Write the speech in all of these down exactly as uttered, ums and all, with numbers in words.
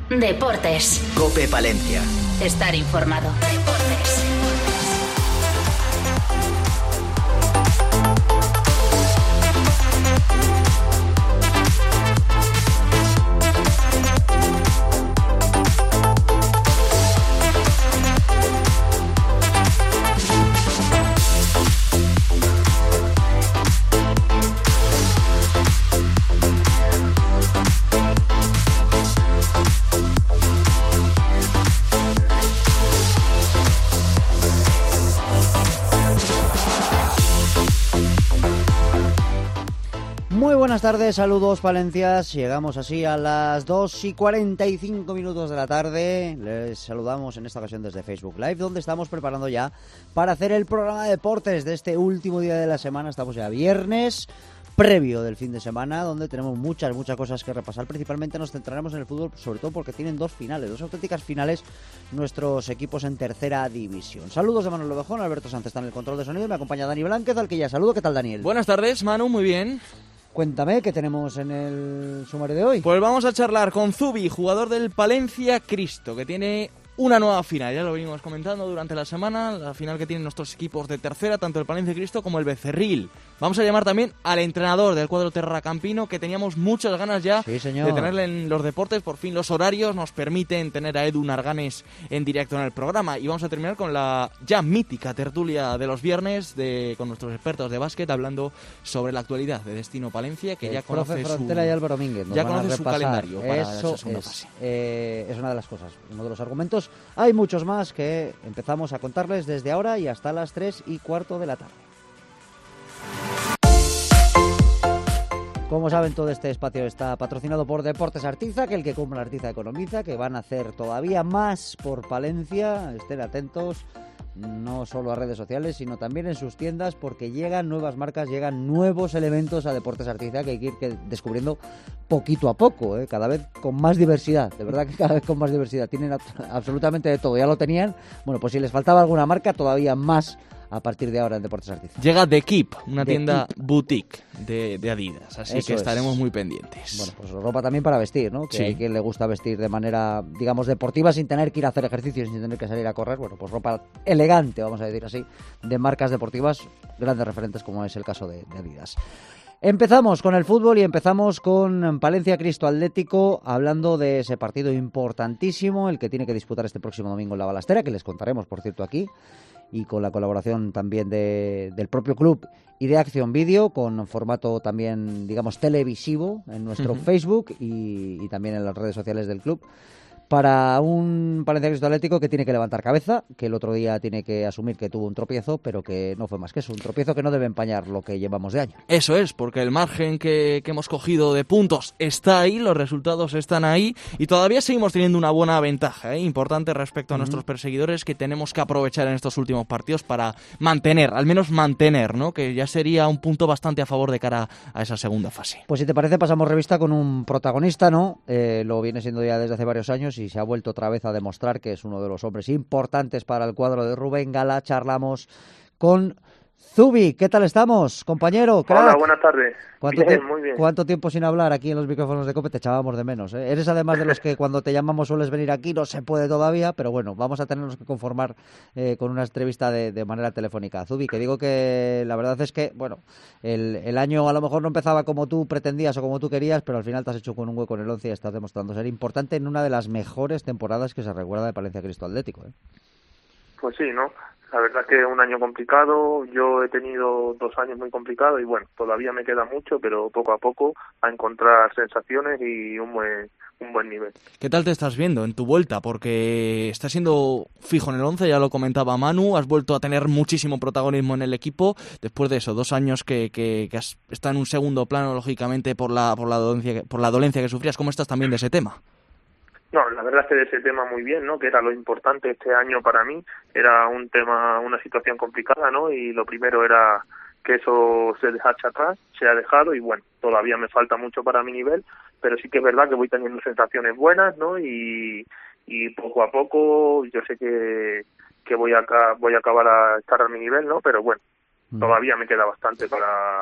Deportes. COPE Palencia. Estar informado. Deportes. Muy buenas tardes, saludos Palencias. Llegamos así a las dos y cuarenta y cinco minutos de la tarde. Les saludamos en esta ocasión desde Facebook Live, donde estamos preparando ya para hacer el programa de deportes de este último día de la semana. Estamos ya viernes, previo del fin de semana, donde tenemos muchas, muchas cosas que repasar. Principalmente nos centraremos en el fútbol, sobre todo porque tienen dos finales, dos auténticas finales nuestros equipos en tercera división. Saludos de Manuel Ovejón, Alberto Sánchez está en el control de sonido, me acompaña Dani Blánquez, al que ya saludo. ¿Qué tal, Daniel? Buenas tardes, Manu, muy bien. Cuéntame, ¿qué tenemos en el sumario de hoy? Pues vamos a charlar con Zubi, jugador del Palencia Cristo, que tiene una nueva final. Ya lo venimos comentando durante la semana, la final que tienen nuestros equipos de tercera, tanto el Palencia Cristo como el Becerril. Vamos a llamar también al entrenador del cuadro terracampino, que teníamos muchas ganas ya sí, señor. de tenerle en los deportes. Por fin los horarios nos permiten tener a Edu Narganes en directo en el programa. Y vamos a terminar con la ya mítica tertulia de los viernes de, con nuestros expertos de básquet, hablando sobre la actualidad de Destino Palencia, que el ya conoce profe su, Frontera y Álvaro Mínguez ya conoce su calendario para Eso esa segunda es, fase. Eh, es una de las cosas, uno de los argumentos. Hay muchos más que empezamos a contarles desde ahora y hasta las tres y cuarto de la tarde. Como saben, todo este espacio está patrocinado por Deportes Artiza, que el que compra Artiza economiza, que van a hacer todavía más por Palencia. Estén atentos, no solo a redes sociales, sino también en sus tiendas, porque llegan nuevas marcas, llegan nuevos elementos a Deportes Artiza que hay que ir descubriendo poquito a poco, ¿eh? Cada vez con más diversidad, de verdad que cada vez con más diversidad. Tienen absolutamente de todo, ya lo tenían. Bueno, pues si les faltaba alguna marca, todavía más a partir de ahora en Deportes Artiza. Llega The Keep, una The tienda Keep. boutique de, de Adidas, así Eso que estaremos es. muy pendientes. Bueno, pues ropa también para vestir, ¿no? Que Sí. hay quien le gusta vestir de manera, digamos, deportiva, sin tener que ir a hacer ejercicio, sin tener que salir a correr. Bueno, pues ropa elegante, vamos a decir así, de marcas deportivas, grandes referentes como es el caso de, de Adidas. Empezamos con el fútbol y empezamos con Palencia Cristo Atlético, hablando de ese partido importantísimo, el que tiene que disputar este próximo domingo en La Balastera, que les contaremos, por cierto, aquí, y con la colaboración también de, del propio club y de Acción Vídeo, con formato también, digamos, televisivo en nuestro uh-huh. Facebook y, y también en las redes sociales del club, para un Palencia Cristo Atlético que tiene que levantar cabeza, que el otro día tiene que asumir que tuvo un tropiezo, pero que no fue más que eso, un tropiezo que no debe empañar lo que llevamos de año. Eso es, porque el margen que, que hemos cogido de puntos está ahí, los resultados están ahí y todavía seguimos teniendo una buena ventaja, ¿eh? Importante respecto a uh-huh. nuestros perseguidores, que tenemos que aprovechar en estos últimos partidos para mantener, al menos mantener, ¿no? Que ya sería un punto bastante a favor de cara a esa segunda fase. Pues si te parece, pasamos revista con un protagonista, ¿no? Eh, lo viene siendo ya desde hace varios años y se ha vuelto otra vez a demostrar que es uno de los hombres importantes para el cuadro de Rubén Gala. Charlamos con Zubi. ¿Qué tal estamos, compañero? Crack. Hola, buenas tardes. ¿Cuánto, bien, tie- muy bien. ¿Cuánto tiempo sin hablar aquí en los micrófonos de COPE? Te echábamos de menos, ¿eh? Eres además de los que cuando te llamamos sueles venir aquí, no se puede todavía, pero bueno, vamos a tenernos que conformar eh, con una entrevista de, de manera telefónica. Zubi, que digo que la verdad es que, bueno, el, el año a lo mejor no empezaba como tú pretendías o como tú querías, pero al final te has hecho con un hueco en el once y estás demostrando ser importante en una de las mejores temporadas que se recuerda de Palencia Cristo Atlético, ¿eh? Pues sí, ¿no? La verdad que es un año complicado, yo he tenido dos años muy complicados y bueno, todavía me queda mucho, pero poco a poco a encontrar sensaciones y un buen un buen nivel. ¿Qué tal te estás viendo en tu vuelta? Porque estás siendo fijo en el once, ya lo comentaba Manu, has vuelto a tener muchísimo protagonismo en el equipo, después de eso, dos años que, que, que has, está en un segundo plano, lógicamente, por la, por la dolencia, por la dolencia que sufrías. ¿Cómo estás también de ese tema? No, la verdad es que de ese tema muy bien, ¿no? Que era lo importante este año para mí, era un tema, una situación complicada, ¿no? Y lo primero era que eso se dejase atrás, se ha dejado y bueno, todavía me falta mucho para mi nivel, pero sí que es verdad que voy teniendo sensaciones buenas, ¿no? Y, y poco a poco yo sé que, que voy a voy a acabar a estar a mi nivel, ¿no? Pero bueno, mm. todavía me queda bastante para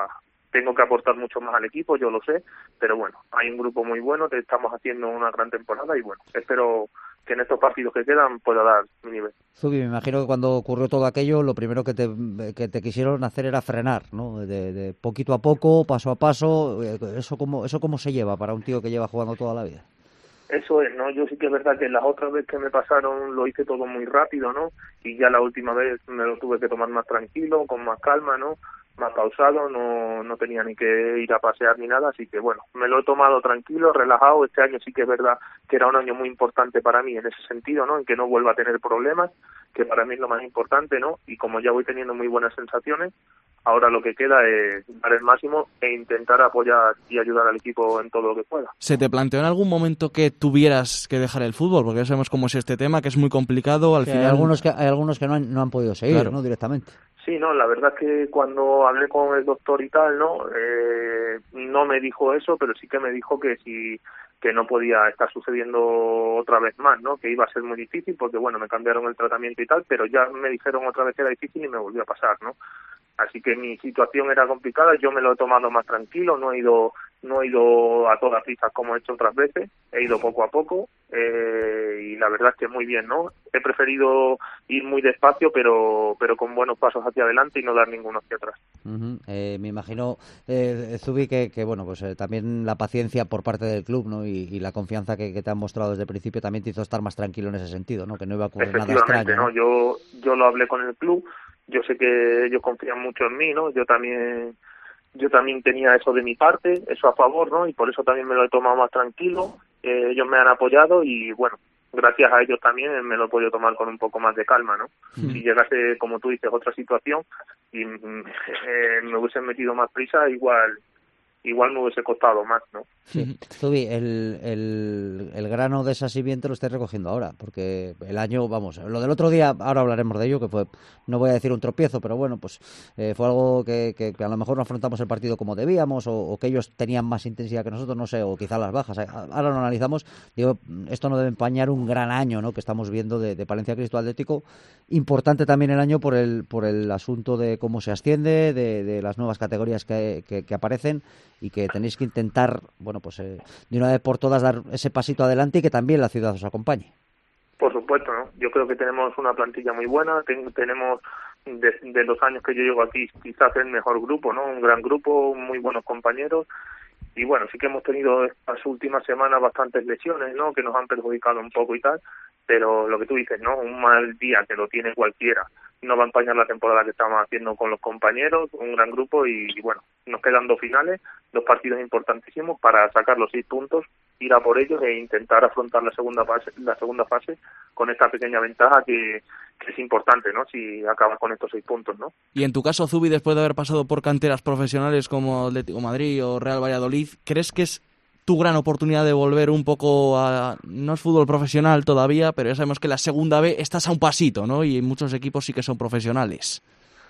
tengo que aportar mucho más al equipo, yo lo sé, pero bueno, hay un grupo muy bueno, te estamos haciendo una gran temporada y bueno, espero que en estos partidos que quedan pueda dar mi nivel. Zubi, me imagino que cuando ocurrió todo aquello, lo primero que te, que te quisieron hacer era frenar, ¿no? De, de poquito a poco, paso a paso. ¿Eso cómo, eso cómo se lleva para un tío que lleva jugando toda la vida? Eso es, ¿no? Yo sí que es verdad que las otras veces que me pasaron lo hice todo muy rápido, ¿no? Y ya la última vez me lo tuve que tomar más tranquilo, con más calma, ¿no? Más pausado, no no tenía ni que ir a pasear ni nada, así que bueno, me lo he tomado tranquilo, relajado. Este año sí que es verdad que era un año muy importante para mí en ese sentido, ¿no? En que no vuelva a tener problemas, que para mí es lo más importante, ¿no? Y como ya voy teniendo muy buenas sensaciones, ahora lo que queda es dar el máximo e intentar apoyar y ayudar al equipo en todo lo que pueda. ¿Se te planteó en algún momento que tuvieras que dejar el fútbol? Porque ya sabemos cómo es este tema, que es muy complicado. Al Sí, final hay algunos que hay algunos que no han, no han podido seguir, Claro. ¿no? Directamente. Sí, no, la verdad es que cuando hablé con el doctor y tal, ¿no? Eh, no me dijo eso, pero sí que me dijo que si que no podía estar sucediendo otra vez más, ¿no? Que iba a ser muy difícil porque, bueno, me cambiaron el tratamiento y tal, pero ya me dijeron otra vez que era difícil y me volvió a pasar, ¿no? Así que mi situación era complicada, yo me lo he tomado más tranquilo, no he ido no he ido a todas prisas como he hecho otras veces, he ido poco a poco eh, y la verdad es que muy bien, ¿no? He preferido ir muy despacio, pero pero con buenos pasos hacia adelante y no dar ninguno hacia atrás. Uh-huh. Eh, me imagino, eh, Zubi, que, que bueno, pues eh, también la paciencia por parte del club, ¿no? Y, y la confianza que, que te han mostrado desde el principio también te hizo estar más tranquilo en ese sentido, ¿no? Que no iba a ocurrir nada Efectivamente, extraño, ¿no? ¿no? Yo yo lo hablé con el club, yo sé que ellos confían mucho en mí, ¿no? Yo también yo también tenía eso de mi parte, eso a favor, ¿no? Y por eso también me lo he tomado más tranquilo. Eh, ellos me han apoyado y bueno, gracias a ellos también me lo he podido tomar con un poco más de calma, ¿no? Mm. Si llegase, como tú dices, otra situación y eh, me hubiesen metido más prisa, igual igual me hubiese costado más, ¿no? Sí. Zubi, el, el, el grano de esa simiente lo estáis recogiendo ahora, porque el año, vamos, lo del otro día, ahora hablaremos de ello, que fue, no voy a decir un tropiezo, pero bueno, pues eh, fue algo que, que, que a lo mejor no afrontamos el partido como debíamos, o, o que ellos tenían más intensidad que nosotros, no sé, o quizá las bajas. Ahora lo analizamos, digo, esto no debe empañar un gran año, ¿no?, que estamos viendo de, de Palencia Cristo Atlético, importante también el año por el, por el asunto de cómo se asciende, de, de las nuevas categorías que, que, que aparecen, y que tenéis que intentar, bueno, pues eh, de una vez por todas dar ese pasito adelante y que también la ciudad os acompañe. Por supuesto, ¿no? Yo creo que tenemos una plantilla muy buena, ten, tenemos de, de los años que yo llevo aquí quizás el mejor grupo, ¿no? Un gran grupo, muy buenos compañeros y bueno, sí que hemos tenido estas últimas semanas bastantes lesiones, ¿no? Que nos han perjudicado un poco y tal, pero lo que tú dices, ¿no? Un mal día que lo tiene cualquiera no va a empañar la temporada que estamos haciendo con los compañeros, un gran grupo y, y bueno, nos quedan dos finales, dos partidos importantísimos para sacar los seis puntos, ir a por ellos e intentar afrontar la segunda fase, la segunda fase con esta pequeña ventaja que, que es importante, ¿no? Si acabas con estos seis puntos, ¿no? Y en tu caso, Zubi, después de haber pasado por canteras profesionales como Atlético de Madrid o Real Valladolid, ¿crees que es tu gran oportunidad de volver un poco a, no es fútbol profesional todavía, pero ya sabemos que la segunda B estás a un pasito, ¿no? Y muchos equipos sí que son profesionales.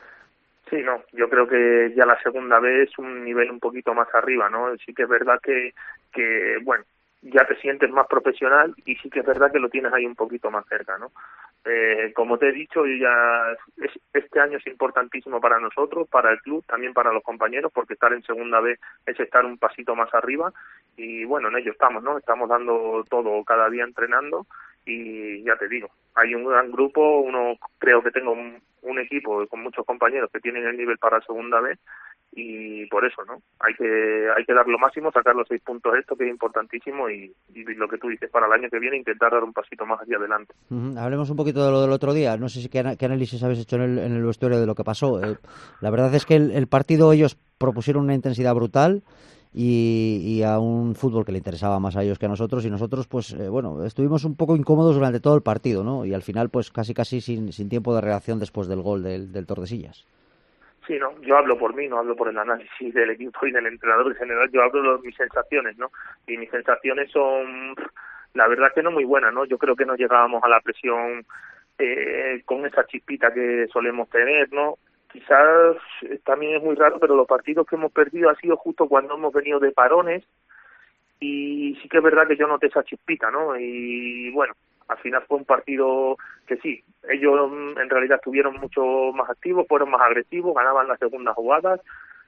Sí, no, yo creo que ya la segunda B es un nivel un poquito más arriba, ¿no? Sí que es verdad que, que bueno, ya te sientes más profesional y sí que es verdad que lo tienes ahí un poquito más cerca, ¿no? Eh, como te he dicho, yo ya es, este año es importantísimo para nosotros, para el club, también para los compañeros, porque estar en segunda B es estar un pasito más arriba y bueno, en ello estamos, ¿no? Estamos dando todo cada día entrenando y ya te digo, hay un gran grupo, uno creo que tengo un, un equipo con muchos compañeros que tienen el nivel para segunda B y por eso, ¿no? Hay que hay que dar lo máximo, sacar los seis puntos esto, que es importantísimo y, y lo que tú dices, para el año que viene intentar dar un pasito más hacia adelante. Uh-huh. Hablemos un poquito de lo del otro día, no sé si qué, qué análisis habéis hecho en el, en el vestuario de lo que pasó. Eh, la verdad es que el, el partido ellos propusieron una intensidad brutal y, y a un fútbol que le interesaba más a ellos que a nosotros y nosotros pues eh, bueno, estuvimos un poco incómodos durante todo el partido, ¿no? Y al final pues casi casi sin, sin tiempo de reacción después del gol del, del Tordesillas. Sí, no, yo hablo por mí, no hablo por el análisis del equipo y del entrenador en general, yo hablo de mis sensaciones, ¿no? Y mis sensaciones son, la verdad que no muy buenas, ¿no? Yo creo que no llegábamos a la presión eh, con esa chispita que solemos tener, ¿no? Quizás también es muy raro, pero los partidos que hemos perdido ha sido justo cuando hemos venido de parones y sí que es verdad que yo noté esa chispita, ¿no? Y bueno, al final fue un partido que sí, ellos en realidad estuvieron mucho más activos, fueron más agresivos, ganaban las segundas jugadas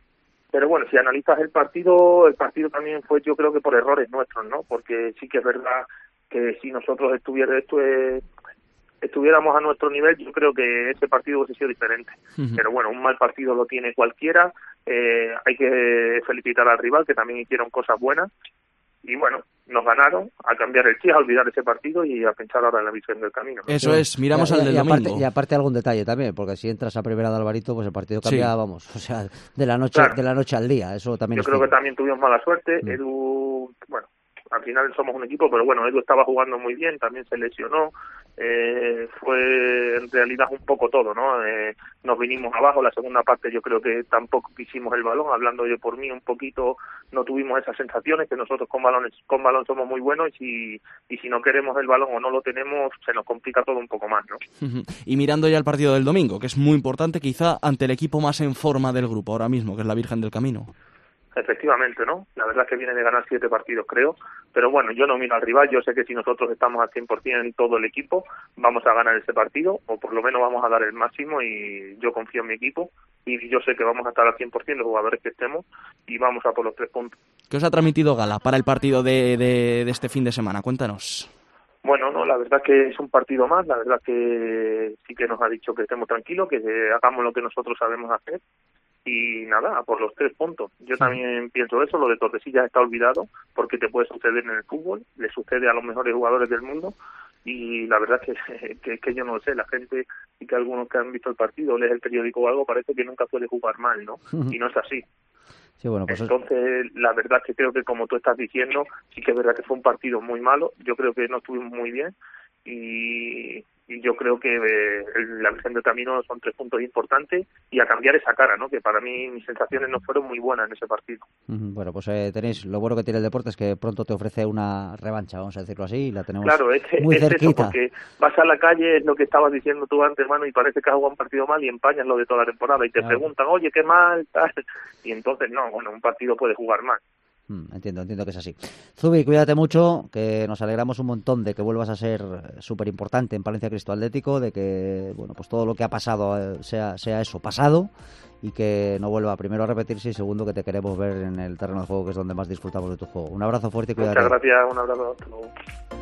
pero bueno, si analizas el partido, el partido también fue, yo creo que por errores nuestros, ¿no? Porque sí que es verdad que si nosotros estuviera, estu estuviéramos a nuestro nivel, yo creo que ese partido hubiese sido diferente. Uh-huh. Pero bueno, un mal partido lo tiene cualquiera, eh, hay que felicitar al rival, que también hicieron cosas buenas, y bueno, nos ganaron, a cambiar el chip, a olvidar ese partido y a pensar ahora en la Virgen del Camino, ¿no? Eso es, miramos y, al del y aparte, domingo. Y aparte algún detalle también, porque si entras a primera de Alvarito, pues el partido cambia, sí. vamos, o sea, de la noche claro. de la noche al día, eso también Yo es creo fijo. que también tuvimos mala suerte, mm. Edu, bueno, al final somos un equipo, pero bueno, Edu estaba jugando muy bien, también se lesionó, eh, fue en realidad un poco todo, ¿no? Eh, nos vinimos abajo, la segunda parte yo creo que tampoco quisimos el balón, hablando yo por mí un poquito, no tuvimos esas sensaciones, que nosotros con balones con balón somos muy buenos y si, y si no queremos el balón o no lo tenemos, se nos complica todo un poco más, ¿no? Y mirando ya el partido del domingo, que es muy importante quizá ante el equipo más en forma del grupo ahora mismo, que es la Virgen del Camino. Efectivamente, ¿no? La verdad es que viene de ganar siete partidos, creo. Pero bueno, yo no miro al rival. Yo sé que si nosotros estamos al cien por ciento en todo el equipo, vamos a ganar ese partido, o por lo menos vamos a dar el máximo, y yo confío en mi equipo. Y yo sé que vamos a estar al cien por ciento los jugadores que estemos, y vamos a por los tres puntos. ¿Qué os ha transmitido Gala para el partido de, de, de este fin de semana? Cuéntanos. Bueno, no, la verdad es que es un partido más. La verdad es que sí que nos ha dicho que estemos tranquilos, que hagamos lo que nosotros sabemos hacer. Y nada, por los tres puntos. Yo también pienso eso, lo de Tordesillas está olvidado, porque te puede suceder en el fútbol, le sucede a los mejores jugadores del mundo, y la verdad es que, que, que yo no lo sé, la gente, y que algunos que han visto el partido, lees el periódico o algo, parece que nunca puede jugar mal, ¿no? Y no es así. Sí, bueno, pues Entonces, es... la verdad es que creo que, como tú estás diciendo, sí que es verdad que fue un partido muy malo, yo creo que no estuvimos muy bien, y... y yo creo que eh, la Virgen del Camino son tres puntos importantes y a cambiar esa cara, ¿no? Que para mí mis sensaciones no fueron muy buenas en ese partido. Bueno, pues eh, tenéis, lo bueno que tiene el deporte es que pronto te ofrece una revancha, vamos a decirlo así, y la tenemos claro, es, muy es cerquita. Eso, porque vas a la calle, es lo que estabas diciendo tú antes, hermano, y parece que has jugado un partido mal y empañas lo de toda la temporada y te claro. preguntan, oye, qué mal, tal, y entonces no, bueno, un partido puede jugar mal. Entiendo, entiendo que es así. Zubi, cuídate mucho, que nos alegramos un montón de que vuelvas a ser súper importante en Palencia Cristo Atlético, de que bueno, pues todo lo que ha pasado sea, sea eso, pasado, y que no vuelva primero a repetirse y segundo que te queremos ver en el terreno de juego, que es donde más disfrutamos de tu juego. Un abrazo fuerte y cuídate. Muchas gracias, un abrazo. Hasta luego.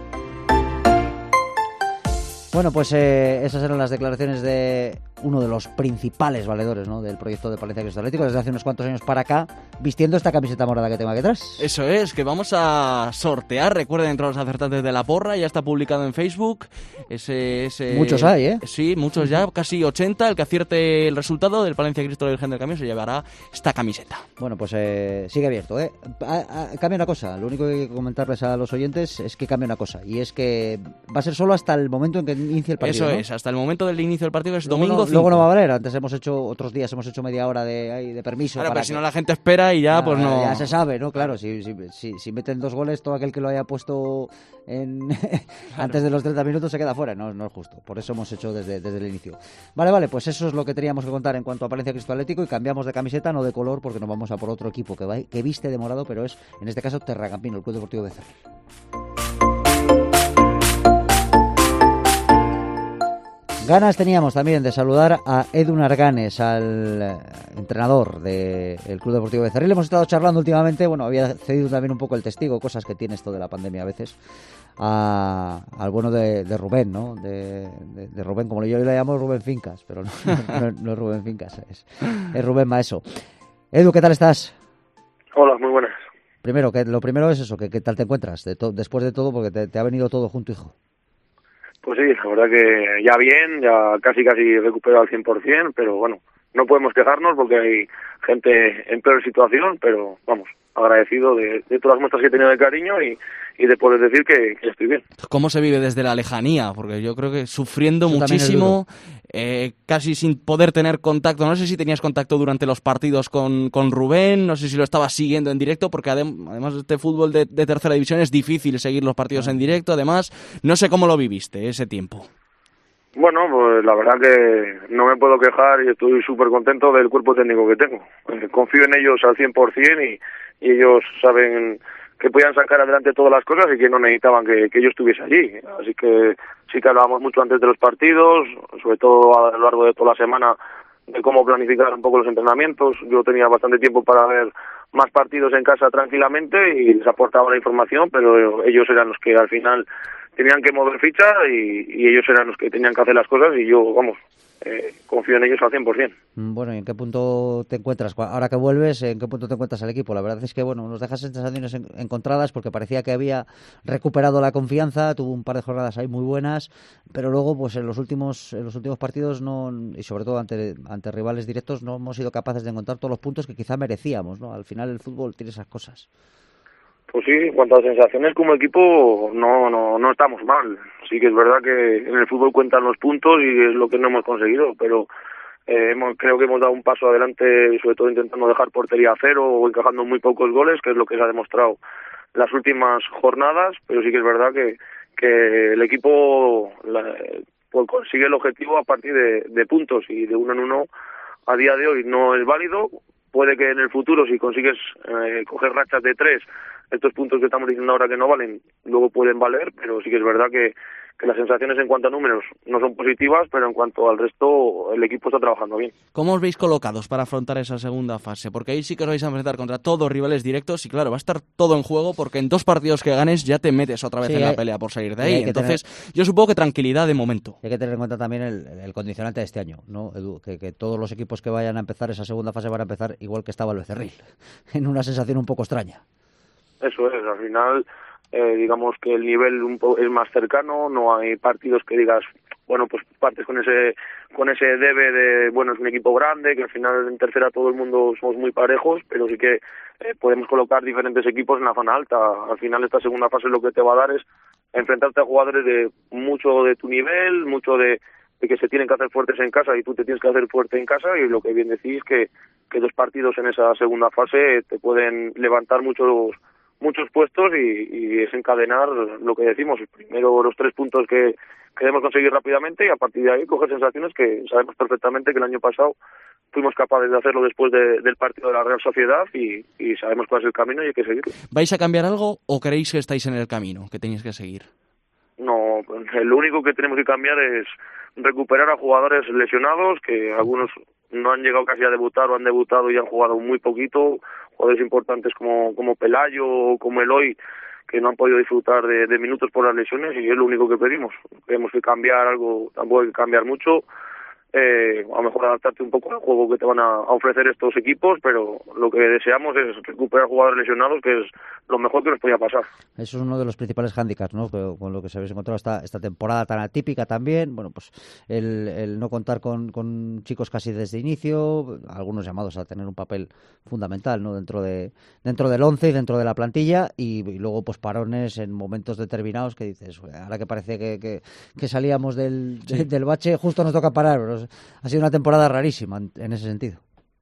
Bueno, pues eh, esas eran las declaraciones de uno de los principales valedores, ¿no?, del proyecto de Palencia Cristo Atlético desde hace unos cuantos años para acá, vistiendo esta camiseta morada que tengo aquí atrás. Eso es, que vamos a sortear, recuerden, entre los acertantes de la porra, ya está publicado en Facebook. Ese, ese... Muchos hay, ¿eh? Sí, muchos ya, casi ochenta. El que acierte el resultado del Palencia Cristo de la Virgen del Camino se llevará esta camiseta. Bueno, pues eh, sigue abierto, ¿eh? A, a, cambia una cosa, lo único que hay que comentarles a los oyentes es que cambia una cosa, y es que va a ser solo hasta el momento en que inicie el partido. Eso ¿no? es, hasta el momento del inicio del partido, que es luego domingo no, cinco. Luego no va a valer, antes hemos hecho, otros días hemos hecho media hora de, ay, de permiso. Claro, para pero que... si no la gente espera y ya, ah, pues no... Ya se sabe, ¿no? Claro, si, si, si, si meten dos goles, todo aquel que lo haya puesto en... claro. antes de los treinta minutos se queda fuera, no, no es justo. Por eso hemos hecho desde, desde el inicio. Vale, vale, pues eso es lo que teníamos que contar en cuanto a Palencia Cristo Atlético, y cambiamos de camiseta, no de color, porque nos vamos a por otro equipo que, va, que viste de morado, pero es, en este caso, Terracampino, el Club Deportivo Becerril. Ganas teníamos también de saludar a Edu Narganes, al entrenador del Club Deportivo Becerril. Hemos estado charlando últimamente, bueno, había cedido también un poco el testigo, cosas que tiene esto de la pandemia a veces, a, al bueno de, de Rubén, ¿no? De, de, de Rubén, como yo le llamo Rubén Fincas, pero no, no, no es Rubén Fincas, es, es Rubén Maeso. Edu, ¿qué tal estás? Hola, muy buenas. Primero, que lo primero es eso, que qué tal te encuentras de to, después de todo, porque te, te ha venido todo junto, hijo. Pues sí, la verdad que ya bien, ya casi casi recuperado al cien por ciento, pero bueno, no podemos quejarnos porque hay gente en peor situación, pero vamos, agradecido de, de todas las muestras que he tenido de cariño y, y de poder decir que, que estoy bien. ¿Cómo se vive desde la lejanía? Porque yo creo que sufriendo Eso muchísimo, eh, casi sin poder tener contacto. No sé si tenías contacto durante los partidos con, con Rubén, no sé si lo estabas siguiendo en directo, porque adem- además de este fútbol de, de tercera división es difícil seguir los partidos en directo. Además, no sé cómo lo viviste ese tiempo. Bueno, pues la verdad que no me puedo quejar y estoy súper contento del cuerpo técnico que tengo. Eh, confío en ellos al cien por ciento y, y ellos saben que podían sacar adelante todas las cosas y que no necesitaban que, que yo estuviese allí. Así que sí que hablábamos mucho antes de los partidos, sobre todo a lo largo de toda la semana de cómo planificar un poco los entrenamientos. Yo tenía bastante tiempo para ver más partidos en casa tranquilamente y les aportaba la información, pero ellos eran los que al final tenían que mover ficha y, y ellos eran los que tenían que hacer las cosas y yo, vamos, eh, confío en ellos al cien por ciento. Bueno, ¿y en qué punto te encuentras? Ahora que vuelves, ¿en qué punto te encuentras al equipo? La verdad es que, bueno, nos dejas sensaciones en, encontradas porque parecía que había recuperado la confianza, tuvo un par de jornadas ahí muy buenas, pero luego, pues en los últimos en los últimos partidos, no y sobre todo ante, ante rivales directos, no hemos sido capaces de encontrar todos los puntos que quizá merecíamos, ¿no? Al final el fútbol tiene esas cosas. Pues sí, en cuanto a sensaciones como equipo, no, no, no estamos mal. Sí que es verdad que en el fútbol cuentan los puntos y es lo que no hemos conseguido, pero eh, hemos, creo que hemos dado un paso adelante, sobre todo intentando dejar portería a cero o encajando muy pocos goles, que es lo que se ha demostrado las últimas jornadas, pero sí que es verdad que, que el equipo la, pues consigue el objetivo a partir de, de puntos y de uno en uno a día de hoy no es válido. Puede que en el futuro, si consigues eh, coger rachas de tres, estos puntos que estamos diciendo ahora que no valen, luego pueden valer, pero sí que es verdad que, que las sensaciones en cuanto a números no son positivas, pero en cuanto al resto, el equipo está trabajando bien. ¿Cómo os veis colocados para afrontar esa segunda fase? Porque ahí sí que os vais a enfrentar contra todos rivales directos y claro, va a estar todo en juego porque en dos partidos que ganes ya te metes otra vez sí, en la hay, pelea por salir de ahí. Entonces, tener, yo supongo que tranquilidad de momento. Hay que tener en cuenta también el, el condicionante de este año, ¿no, Edu? Que, que todos los equipos que vayan a empezar esa segunda fase van a empezar igual que estaba el Becerril, en una sensación un poco extraña. Eso es, al final, eh, digamos que el nivel un po- es más cercano, no hay partidos que digas, bueno, pues partes con ese con ese debe de, bueno, es un equipo grande, que al final en tercera todo el mundo somos muy parejos, pero sí que eh, podemos colocar diferentes equipos en la zona alta. Al final esta segunda fase lo que te va a dar es enfrentarte a jugadores de mucho de tu nivel, mucho de, de que se tienen que hacer fuertes en casa y tú te tienes que hacer fuerte en casa, y lo que bien decís que, que dos partidos en esa segunda fase te pueden levantar muchos muchos puestos y, y desencadenar lo que decimos, primero los tres puntos que queremos conseguir rápidamente y a partir de ahí coger sensaciones que sabemos perfectamente que el año pasado fuimos capaces de hacerlo después de, del partido de la Real Sociedad y, y sabemos cuál es el camino y hay que seguirlo. ¿Vais a cambiar algo o creéis que estáis en el camino, que tenéis que seguir? No, lo único que tenemos que cambiar es recuperar a jugadores lesionados, que algunos no han llegado casi a debutar o han debutado y han jugado muy poquito, jugadores importantes como, como Pelayo o como Eloy, que no han podido disfrutar de, de minutos por las lesiones, y es lo único que pedimos. Tenemos que cambiar algo, tampoco hay que cambiar mucho, eh, a lo mejor adaptarte un poco al juego que te van a, a ofrecer estos equipos, pero lo que deseamos es recuperar jugadores lesionados, que es lo mejor que nos podía pasar. Eso es uno de los principales hándicaps, ¿no? Con lo que se habéis encontrado esta, esta temporada tan atípica también. Bueno, pues el, el no contar con, con chicos casi desde inicio, algunos llamados a tener un papel fundamental, ¿no? Dentro de dentro del once y dentro de la plantilla, y, y luego pues parones en momentos determinados que dices, ahora que parece que, que, que salíamos del, sí. de, del bache, justo nos toca parar. Pero ha sido una temporada rarísima en, en ese sentido.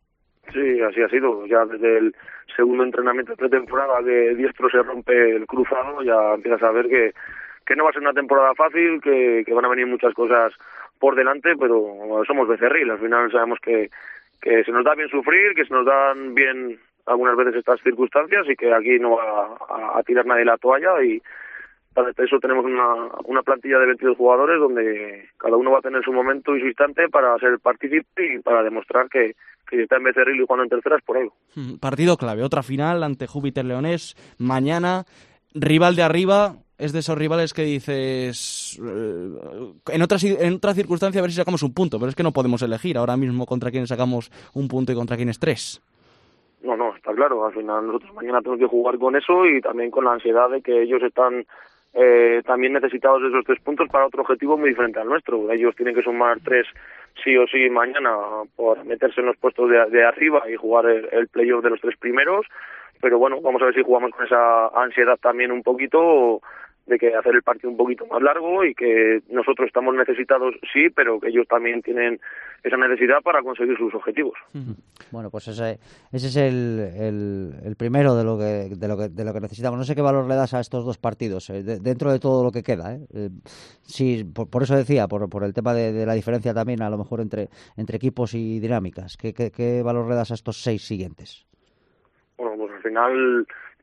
Sí, así ha sido. Ya desde el segundo entrenamiento de pretemporada que diestro se rompe el cruzado, ya empiezas a ver que, que no va a ser una temporada fácil, que, que van a venir muchas cosas por delante, pero somos Becerril. Al final sabemos que, que se nos da bien sufrir, que se nos dan bien algunas veces estas circunstancias y que aquí no va a, a tirar nadie la toalla, y para eso tenemos una, una plantilla de veintidós jugadores donde cada uno va a tener su momento y su instante para ser partícipe y para demostrar que, que está en Becerril y jugando en tercera es por algo. Partido clave, otra final ante Júpiter Leonés mañana, rival de arriba, es de esos rivales que dices eh, en otra, en otra circunstancia a ver si sacamos un punto, pero es que no podemos elegir ahora mismo contra quién sacamos un punto y contra quién es tres. No, no, está claro, al final nosotros mañana tenemos que jugar con eso y también con la ansiedad de que ellos están Eh, también necesitados de esos tres puntos para otro objetivo muy diferente al nuestro. Ellos tienen que sumar tres sí o sí mañana por meterse en los puestos de, de arriba y jugar el, el playoff de los tres primeros, pero bueno, vamos a ver si jugamos con esa ansiedad también un poquito, de que hacer el partido un poquito más largo y que nosotros estamos necesitados, sí, pero que ellos también tienen esa necesidad para conseguir sus objetivos. Bueno, pues ese, ese es el, el, el primero de lo que de lo que de lo que necesitamos. No sé qué valor le das a estos dos partidos eh, de, dentro de todo lo que queda. ¿eh? Eh, sí, por, por eso decía, por, por el tema de, de la diferencia también a lo mejor entre entre equipos y dinámicas. ¿Qué, qué, qué valor le das a estos seis siguientes? Bueno, pues al final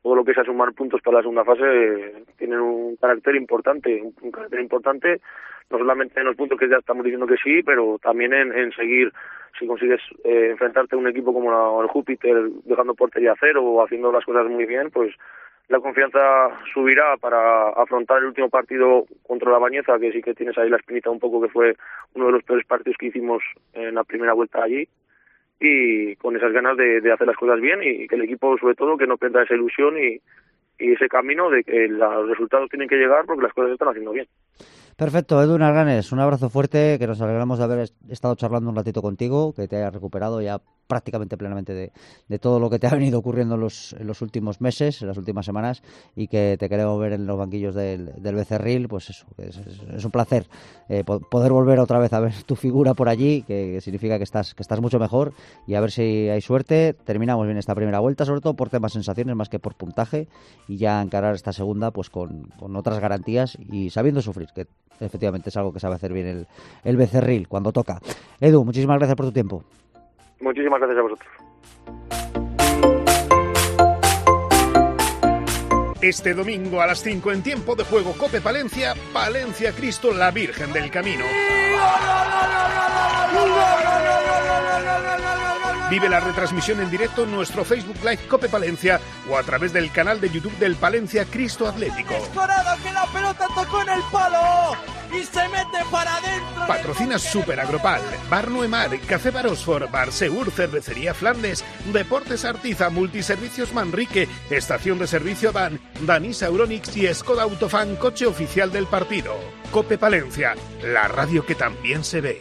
todo lo que sea sumar puntos para la segunda fase eh, tienen un carácter importante, un, un carácter importante, no solamente en los puntos que ya estamos diciendo que sí, pero también en, en seguir, si consigues eh, enfrentarte a un equipo como la, el Júpiter, dejando portería a cero o haciendo las cosas muy bien, pues la confianza subirá para afrontar el último partido contra la Bañeza, que sí que tienes ahí la espinita un poco, que fue uno de los peores partidos que hicimos en la primera vuelta allí, y con esas ganas de, de hacer las cosas bien y que el equipo, sobre todo, que no pierda esa ilusión y, y ese camino de que los resultados tienen que llegar porque las cosas se están haciendo bien. Perfecto, Edu Narganes, un abrazo fuerte, que nos alegramos de haber estado charlando un ratito contigo, que te hayas recuperado ya prácticamente plenamente de, de todo lo que te ha venido ocurriendo en los, en los últimos meses, en las últimas semanas, y que te queremos ver en los banquillos del, del Becerril. Pues eso, es, es, es un placer eh, poder volver otra vez a ver tu figura por allí, que, que significa que estás, que estás mucho mejor, y a ver si hay suerte. Terminamos bien esta primera vuelta, sobre todo por temas sensaciones más que por puntaje, y ya encarar esta segunda pues con, con otras garantías y sabiendo sufrir, que efectivamente es algo que sabe hacer bien el, el Becerril cuando toca. Edu, muchísimas gracias por tu tiempo. Muchísimas gracias a vosotros. Este domingo a las cinco en Tiempo de Juego Cope Palencia, Palencia Cristo, la Virgen del Camino. Vive la retransmisión en directo en nuestro Facebook Live Cope Palencia o a través del canal de YouTube del Palencia Cristo Atlético. Escorado, que la pelota tocó en el palo y se mete para adentro. Patrocina Super Agropal, Bar Noemar, Café Barosfor, Bar Segur, Cervecería Flandes, Deportes Artiza, Multiservicios Manrique, Estación de Servicio Dan, Danisa Euronics y Skoda Autofan, coche oficial del partido. Cope Palencia, la radio que también se ve.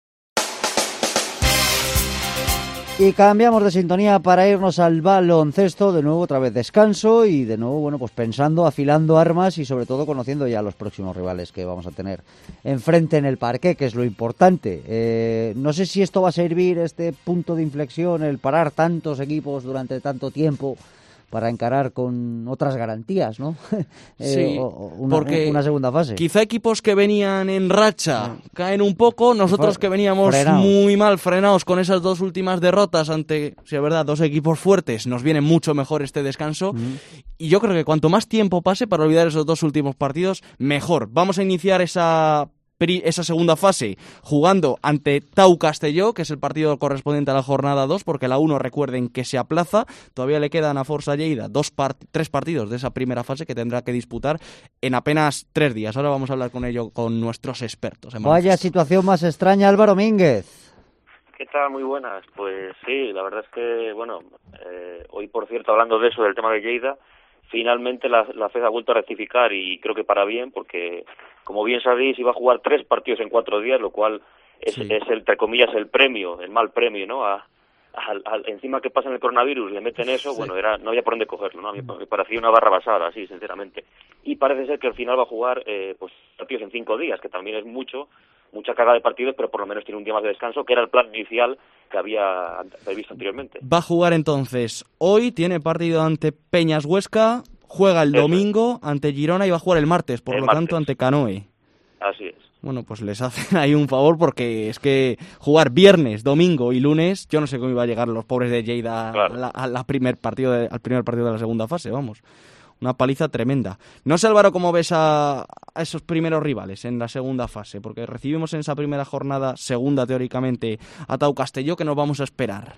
Y cambiamos de sintonía para irnos al baloncesto, de nuevo otra vez descanso y de nuevo, bueno, pues pensando, afilando armas y sobre todo conociendo ya los próximos rivales que vamos a tener enfrente en el parqué, que es lo importante. Eh, no sé si esto va a servir, este punto de inflexión, el parar tantos equipos durante tanto tiempo para encarar con otras garantías, ¿no? eh, Sí, o, o una, porque una segunda fase. Quizá equipos que venían en racha caen un poco, nosotros que veníamos frenados. muy mal frenados con esas dos últimas derrotas ante, si es verdad, dos equipos fuertes, nos viene mucho mejor este descanso. Mm. Y yo creo que cuanto más tiempo pase para olvidar esos dos últimos partidos, mejor. Vamos a iniciar esa... esa segunda fase jugando ante Tau Castelló, que es el partido correspondiente a la jornada dos, porque la uno, recuerden que se aplaza, todavía le quedan a Forza Lleida dos part- tres partidos de esa primera fase que tendrá que disputar en apenas tres días. Ahora vamos a hablar con ello con nuestros expertos. Vaya situación más extraña, Álvaro Mínguez. ¿Qué tal? Muy buenas. Pues sí, la verdad es que, bueno, eh, hoy, por cierto, hablando de eso, del tema de Lleida, finalmente la, la F E D ha vuelto a rectificar y creo que para bien, porque como bien sabéis iba a jugar tres partidos en cuatro días, lo cual es, sí. es entre comillas el premio, el mal premio, ¿no? A, a, a, encima que pasa en el coronavirus le meten eso, sí. bueno, era no había por dónde cogerlo, ¿no? A mí me parecía una barra basada, así, sinceramente. Y parece ser que al final va a jugar eh, pues partidos en cinco días, que también es mucho, mucha carga de partidos, pero por lo menos tiene un día más de descanso, que era el plan inicial que había previsto anteriormente. Va a jugar entonces hoy, tiene partido ante Peñas Huesca, juega el Eso domingo es. ante Girona y va a jugar el martes, por el lo martes. tanto ante Canoe. Así es. Bueno, pues les hacen ahí un favor porque es que jugar viernes, domingo y lunes, yo no sé cómo iba a llegar los pobres de Lleida claro. a la, a la primer partido de, al primer partido de la segunda fase, vamos. Una paliza tremenda. No sé, Álvaro, cómo ves a, a esos primeros rivales en la segunda fase, porque recibimos en esa primera jornada, segunda teóricamente, a Tau Castelló, que nos vamos a esperar.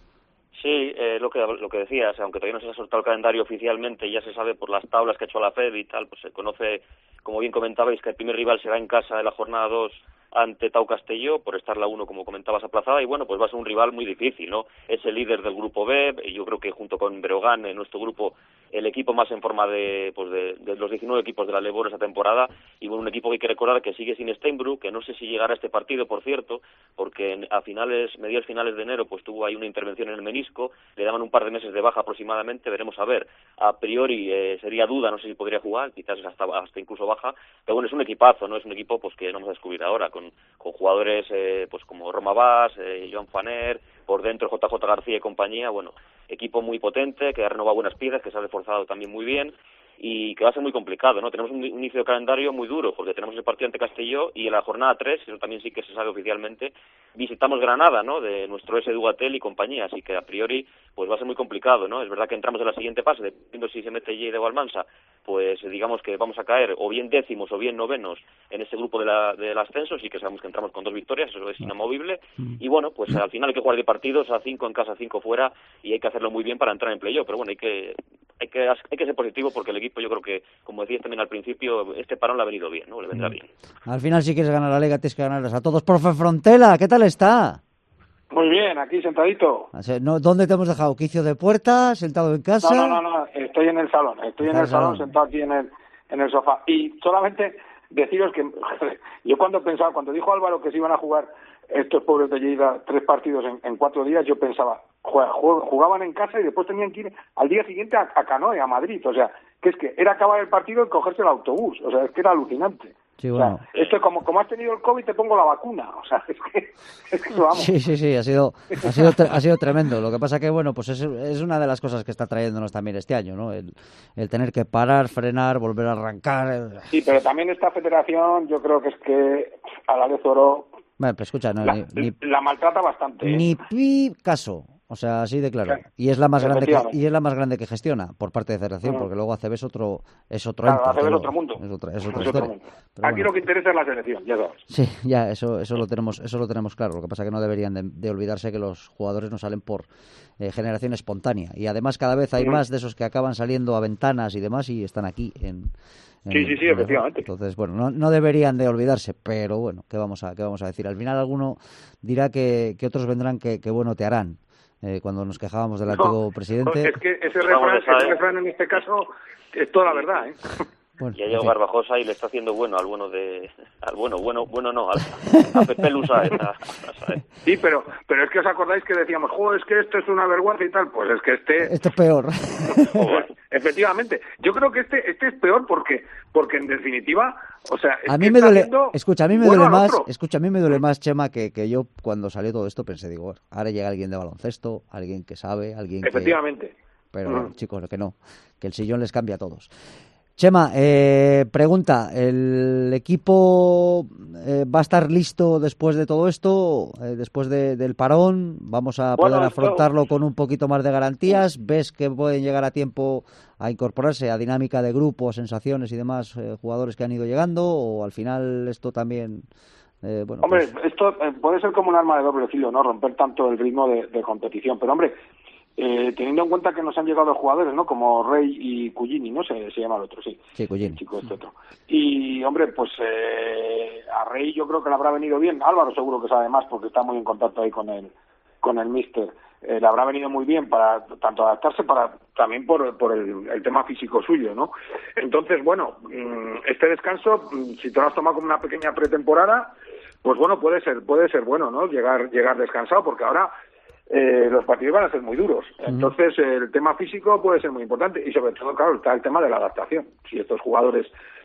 Sí, eh, lo que lo que decías, aunque todavía no se ha soltado el calendario oficialmente, ya se sabe por las tablas que ha hecho la F E D y tal, pues se conoce, como bien comentabais, que el primer rival será en casa de la jornada dos ante Tau Castelló, por estar la uno, como comentabas, aplazada, y bueno, pues va a ser un rival muy difícil, ¿no? Es el líder del grupo B, y yo creo que junto con Breogán, en nuestro grupo, el equipo más en forma de pues de, de los diecinueve equipos de la Lebor esa temporada, y bueno, un equipo que hay que recordar que sigue sin Steinbrück, que no sé si llegará a este partido, por cierto, porque en, a finales, mediados finales de enero, pues tuvo ahí una intervención en el menisco, le daban un par de meses de baja aproximadamente, veremos a ver, a priori eh, sería duda, no sé si podría jugar, quizás hasta, hasta incluso baja, pero bueno, es un equipazo, ¿no? Es un equipo pues que no vamos a descubrir ahora, con, con jugadores eh, pues como Roma Bas, eh, Joan Faner, por dentro J J García y compañía, bueno, equipo muy potente, que ha renovado buenas piezas, que se ha reforzado también muy bien, y que va a ser muy complicado, ¿no? Tenemos un inicio de calendario muy duro, porque tenemos el partido ante Castelló y en la jornada tres, eso también sí que se sabe oficialmente, visitamos Granada, ¿no? De nuestro S. Dugatel y compañía, así que a priori pues va a ser muy complicado, ¿no? Es verdad que entramos en la siguiente fase, dependiendo si se mete Lleida o Almansa, pues digamos que vamos a caer o bien décimos o bien novenos en ese grupo de la, del ascenso, sí que sabemos que entramos con dos victorias, eso es inamovible, y bueno, pues al final hay que jugar de partidos a cinco en casa, cinco fuera, y hay que hacerlo muy bien para entrar en playoff, pero bueno, hay que hay que hay que ser positivo porque el equipo, yo creo que, como decías también al principio, este parón le ha venido bien, ¿no? Le vendrá bien. Al final, si quieres ganar la Liga, tienes que ganarles a todos. Profe Frontela, ¿qué tal está? Muy bien, aquí sentadito. No, ¿dónde te hemos dejado? ¿Quicio de puerta? ¿Sentado en casa? No, no, no, no, estoy en el salón, estoy en el salón, sentado aquí en el, en el sofá. Y solamente deciros que yo cuando pensaba, cuando dijo Álvaro que se iban a jugar estos pobres de Lleida tres partidos en, en cuatro días, yo pensaba, jugaban en casa y después tenían que ir al día siguiente a, a Canoe, a Madrid. O sea, que es que era acabar el partido y cogerse el autobús. O sea, es que era alucinante. Sí, bueno. O sea, esto es como, como has tenido el COVID, te pongo la vacuna. O sea, es que, es que vamos. Sí, sí, sí, ha sido, ha sido, ha sido tremendo. Lo que pasa que, bueno, pues es, es una de las cosas que está trayéndonos también este año, ¿no? El, el tener que parar, frenar, volver a arrancar. Sí, pero también esta federación, yo creo que es que a la vez Oro... Bueno, pero escucha, no, la, ni, ni, la maltrata bastante. Ni ¿eh? pi caso. O sea, así de claro. Y es la más grande que, y es la más grande que gestiona por parte de Federación, mm. porque luego A C B es otro es otro claro, ente, A C B es otro mundo. Es otra, es otra es historia. Otro Aquí bueno. Lo que interesa es la selección, ya sabes. Sí, ya eso eso lo tenemos eso lo tenemos claro. Lo que pasa es que no deberían de, de olvidarse que los jugadores no salen por eh, generación espontánea y además cada vez hay mm. más de esos que acaban saliendo a ventanas y demás y están aquí en En, sí, sí, sí, efectivamente. Entonces, bueno, no, no deberían de olvidarse, pero bueno, ¿qué vamos a, qué vamos a decir? Al final alguno dirá que, que otros vendrán que, que bueno te harán. Eh, cuando nos quejábamos del antiguo no, presidente... Es que ese refrán, ese refrán en este caso es toda la verdad, ¿eh? Bueno, y ha llegado Garbajosa y le está haciendo bueno al bueno de... al bueno, bueno, bueno no, al, a Pepe Lusaez. Sí, pero pero es que os acordáis que decíamos, joder, es que esto es una vergüenza y tal, pues es que este... Esto es peor. Efectivamente, yo creo que este este es peor porque porque en definitiva, o sea... Es a mí que me duele, está escucha, a mí me bueno duele más, otro. escucha, a mí me duele más, Chema, que, que yo cuando salió todo esto pensé, digo, bueno, ahora llega alguien de baloncesto, alguien que sabe, alguien que... Efectivamente. Pero, mm. chicos, que no, que el sillón les cambia a todos. Chema, eh, pregunta, ¿el equipo eh, va a estar listo después de todo esto, eh, después de, del parón? ¿Vamos a bueno, poder esto... afrontarlo con un poquito más de garantías? ¿Ves que pueden llegar a tiempo a incorporarse a dinámica de grupo, sensaciones y demás eh, jugadores que han ido llegando? ¿O al final esto también...? Eh, bueno, hombre, pues... esto eh, puede ser como un arma de doble filo, ¿no? Romper tanto el ritmo de, de competición. Pero, hombre... Eh, teniendo en cuenta que nos han llegado jugadores, ¿no? Como Rey y Cugini, ¿no? Se, se llama el otro, sí. Sí, Cugini. El chico este otro. Y, hombre, pues eh, a Rey yo creo que le habrá venido bien. Álvaro seguro que sabe más porque está muy en contacto ahí con el, con el míster. Eh, le habrá venido muy bien para tanto adaptarse, para también por, por el, el tema físico suyo, ¿no? Entonces, bueno, este descanso, si te lo has tomado como una pequeña pretemporada, pues bueno, puede ser, puede ser bueno, ¿no? Llegar, llegar descansado, porque ahora... Eh, los partidos van a ser muy duros. Entonces, eh, el tema físico puede ser muy importante y sobre todo, claro, está el tema de la adaptación. Si estos jugadores,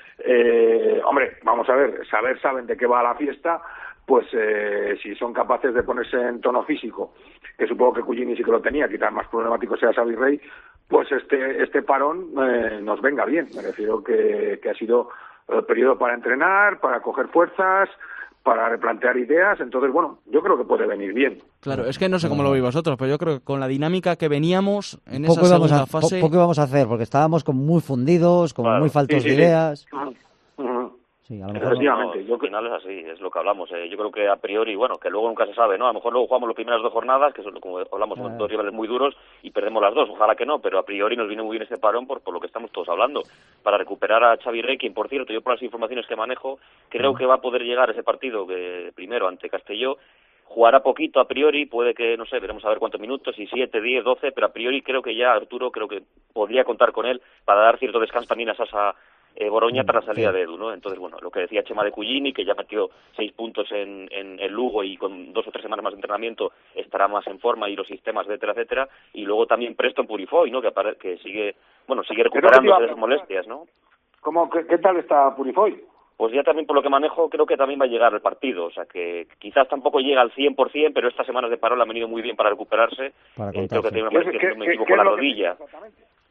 eh, hombre, vamos a ver, saber saben de qué va la fiesta, pues eh, si son capaces de ponerse en tono físico, que supongo que Cugini sí que lo tenía, quizás más problemático sea Xavi Rey, pues este este parón eh, nos venga bien. Me refiero que, que ha sido el periodo para entrenar, para coger fuerzas, para replantear ideas, entonces, bueno, yo creo que puede venir bien. Claro, es que no sé cómo lo veis vosotros, pero yo creo que con la dinámica que veníamos en poco esa íbamos segunda a, fase... po poco íbamos a hacer, porque estábamos como muy fundidos, como claro. muy faltos sí, de sí, ideas. Sí. Uh-huh. Sí, a lo mejor Efectivamente. No, yo al final es así, es lo que hablamos. Eh. Yo creo que a priori, bueno, que luego nunca se sabe, ¿no? A lo mejor luego jugamos las primeras dos jornadas, que son, como hablamos, son dos rivales muy duros, y perdemos las dos. Ojalá que no, pero a priori nos viene muy bien este parón por, por lo que estamos todos hablando. Para recuperar a Xavi Rey, quien, por cierto, yo por las informaciones que manejo, creo que va a poder llegar a ese partido que primero ante Castelló. Jugará poquito a priori, puede que, no sé, veremos a ver cuántos minutos, si siete, diez, doce, pero a priori creo que ya Arturo, creo que podría contar con él para dar cierto descanso también a Sasa eh, Boroña tras la salida sí. de Edu, ¿no? Entonces, bueno, lo que decía Chema de Cugini, que ya metió seis puntos en, en, en Lugo y con dos o tres semanas más de entrenamiento estará más en forma y los sistemas, etcétera, etcétera, y luego también Preston Purifoy, ¿no? Que, apare que sigue, bueno, sigue recuperándose de esas molestias, ¿no? ¿Cómo, qué, qué tal está Purifoy? Pues ya también por lo que manejo creo que también va a llegar al partido, o sea que quizás tampoco llega al cien por cien, pero estas semanas de parón le han venido muy bien para recuperarse, para eh, creo que tiene una molestia, si no me equivoco, la rodilla.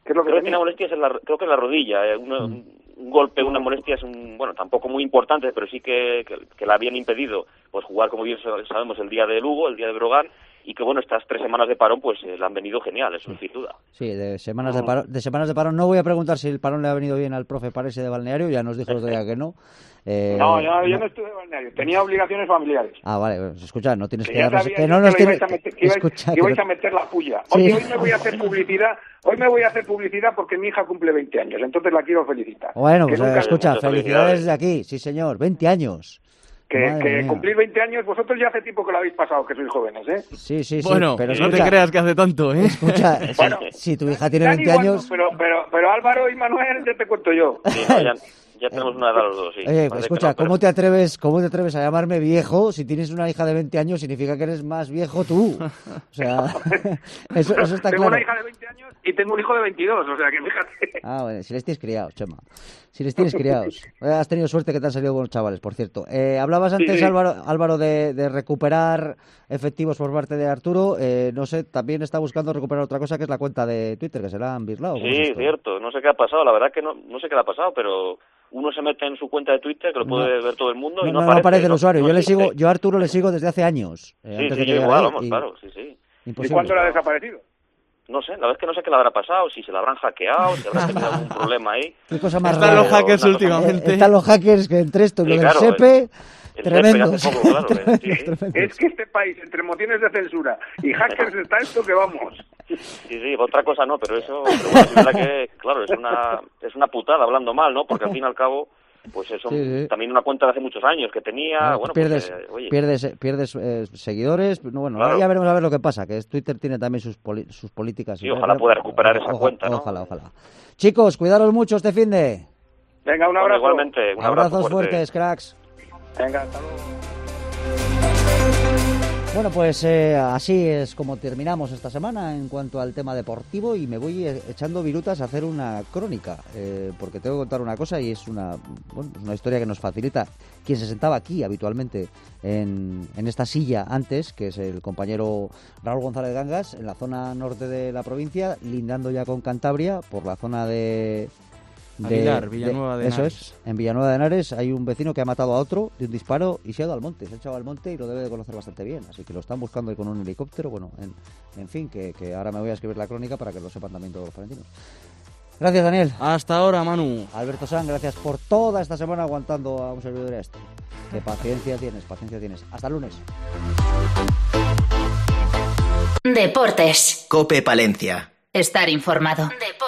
¿Qué es lo que creo que tenía? tiene molestias en la, creo que en la rodilla, eh, una, mm. un golpe, una molestia es un, bueno, tampoco muy importante, pero sí que, que, que la habían impedido pues jugar, como bien sabemos, el día de Lugo, el día de Brogan, y que bueno, estas tres semanas de parón pues eh, le han venido genial, eso sin duda. Sí, de semanas de parón, de semanas de parón. No voy a preguntar si el parón le ha venido bien al profe Parese de Balneario, ya nos dijo el otro día que no. Eh, no, yo, yo no estuve en Balneario, tenía obligaciones familiares. Ah, vale, pues escucha, no tienes que, que darnos, que no nos que tienes que, que, que, escucha, que, que vais a meter la puya. Oye, sí. hoy me voy a hacer publicidad, hoy me voy a hacer publicidad porque mi hija cumple veinte años, entonces la quiero felicitar. Bueno, pues nunca... escucha, felicidades de aquí, sí señor, veinte años. Que, que cumplir veinte años, vosotros ya hace tiempo que lo habéis pasado, que sois jóvenes, ¿eh? Sí, sí, sí. Bueno, pero no escucha, te creas que hace tanto, ¿eh? Escucha, bueno, si tu hija tiene veinte igual, años... No, pero, pero, pero Álvaro y Manuel, ya te cuento yo. Sí, no, ya, ya tenemos una edad los dos, sí. Oye, pues escucha, no, pero... ¿cómo te atreves cómo te atreves a llamarme viejo si tienes una hija de veinte años? Significa que eres más viejo tú. O sea, eso, eso está tengo claro. Tengo una hija de veinte años y tengo un hijo de veintidós, o sea que fíjate. Ah, bueno, si les tienes criados, Chema. Si les tienes criados. Has tenido suerte que te han salido buenos chavales, por cierto. Eh, hablabas antes, sí, sí. Álvaro, Álvaro de, de recuperar efectivos por parte de Arturo. Eh, no sé, también está buscando recuperar otra cosa que es la cuenta de Twitter, que se la han birlado. Sí, es cierto. No sé qué ha pasado. La verdad que no, no sé qué le ha pasado, pero uno se mete en su cuenta de Twitter, que lo puede no, ver todo el mundo, no, y no, no aparece. No aparece el no, usuario. No yo, le existe. sigo, yo a Arturo le sigo desde hace años. Eh, sí, antes sí, de que yo igual, ahí, vamos, y... claro, sí, sí. Imposible. ¿Y cuándo le ha desaparecido? No sé, la verdad es que no sé qué le habrá pasado, si se la habrán hackeado, si habrá tenido algún problema ahí. Qué cosa más Están rara. los hackers últimamente. Eh, están los hackers que entre esto y sí, lo del claro, SEPE... El, el tremendo. Poco, claro, eh, sí, sí. Es que este país, entre mociones de censura y hackers, está esto que vamos. Sí, sí, otra cosa no, pero eso, pero bueno, es verdad que, claro, es una, es una putada hablando mal, ¿no? Porque al fin y al cabo, pues eso, sí, sí. también una cuenta de hace muchos años que tenía, claro, bueno, pierdes, pues, eh, oye. pierdes, pierdes eh, seguidores, no, bueno, claro. ya veremos a ver lo que pasa, que Twitter tiene también sus, poli sus políticas. Sí, ojalá pueda recuperar esa ojalá, cuenta, ¿no? Ojalá, ojalá. Chicos, cuidaros mucho este finde. Venga, un abrazo. Bueno, igualmente, un abrazo Abrazos fuerte. fuertes, cracks. Venga, hasta luego. Bueno, pues eh, así es como terminamos esta semana en cuanto al tema deportivo y me voy echando virutas a hacer una crónica, eh, porque tengo que contar una cosa y es una, bueno, una historia que nos facilita quien se sentaba aquí habitualmente en, en esta silla antes, que es el compañero Raúl González Gangas, en la zona norte de la provincia, lindando ya con Cantabria, por la zona de... De, Aguilar, Villanueva de, de Eso Henares. es, en Villanueva de Henares hay un vecino que ha matado a otro de un disparo y se ha ido al monte, se ha echado al monte y lo debe de conocer bastante bien, así que lo están buscando ahí con un helicóptero, bueno, en, en fin, que, que ahora me voy a escribir la crónica para que lo sepan también todos los palentinos. Gracias, Daniel. Hasta ahora, Manu. Alberto San, gracias por toda esta semana aguantando a un servidor este. Qué paciencia tienes, paciencia tienes. Hasta el lunes. Deportes. COPE Palencia. Estar informado. Deportes.